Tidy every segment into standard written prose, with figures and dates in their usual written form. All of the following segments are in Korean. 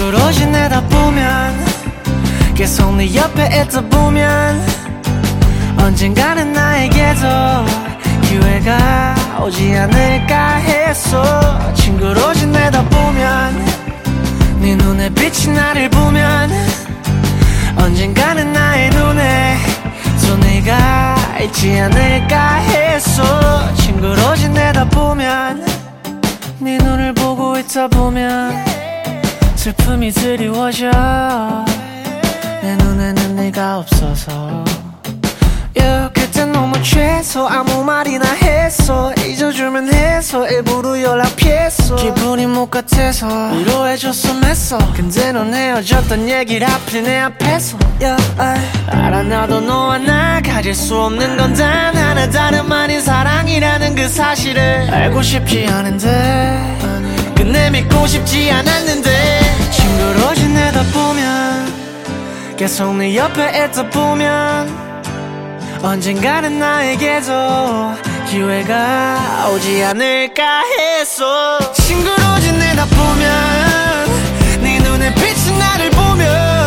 친구로 지내다 보면 계속 네 옆에 있다 보면 언젠가는 나에게도 기회가 오지 않을까 했어. 친구로 지내다 보면 네 눈에 빛이 나를 보면 언젠가는 나의 눈에 또 네가 있지 않을까 했어. 친구로 지내다 보면 네 눈을 보고 있다 보면 슬픔이 드리워져. 내 눈에는 네가 없어서 그때 너무 취해서 아무 말이나 했어. 잊어주면 해서 일부러 연락 피했어. 기분이 못 같아서 위로해줬으면 했어. 근데 넌 헤어졌단 얘기를 하필 내 앞에서 알아 나도 너와 나 가질 수 없는 건 단 하나 다름 아닌 사랑이라는 그 사실을 알고 싶지 않은데 끝내 믿고 싶지 않았는데 친구로 지내다 보면 계속 네 옆에 있다 보면 언젠가는 나에게도 기회가 오지 않을까 했어. 친구로 지내다 보면 네 눈에 빛이 나를 보면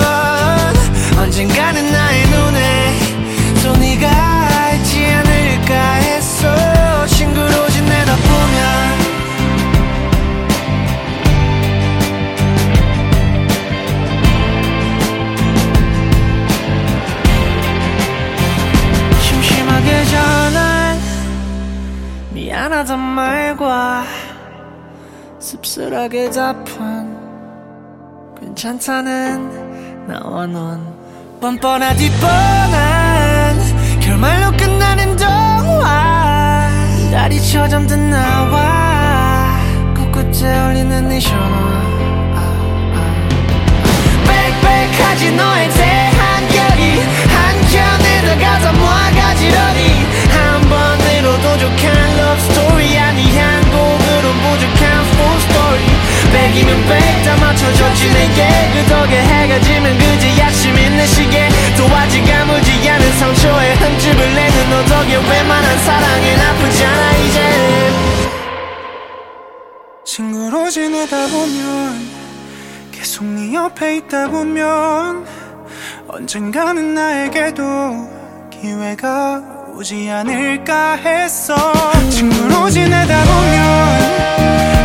언젠가는 나의 눈에 또 네가 있지 않을까 했어. 친구로 지내다 보면 전한 미안하단 말과 씁쓸하게 답한 괜찮다는 나와 넌 뻔뻔하디 뻔한 결말로 끝나는 동화. 달이 쳐잠든 나와 꿋꿋이 울리는 네 전화. 빽빽하지 너에 대한 결이 한켠에다가 모아가지러니 한 번으로 부족한 love story 아니 한 곡으로 부족한 full story. 백이면 백 다 맞춰줬지 내게 그 덕에 해가 지면 그제 아침 있는 시계 또 아직 아무지 않은 상처에 흠집을 내는 너 덕에 웬만한 사랑은 아프잖아 이제. 친구로 지내다 보면 계속 네 옆에 있다 보면 언젠가는 나에게도 기회가 오지 않을까 했어. 친구로 지내다 보면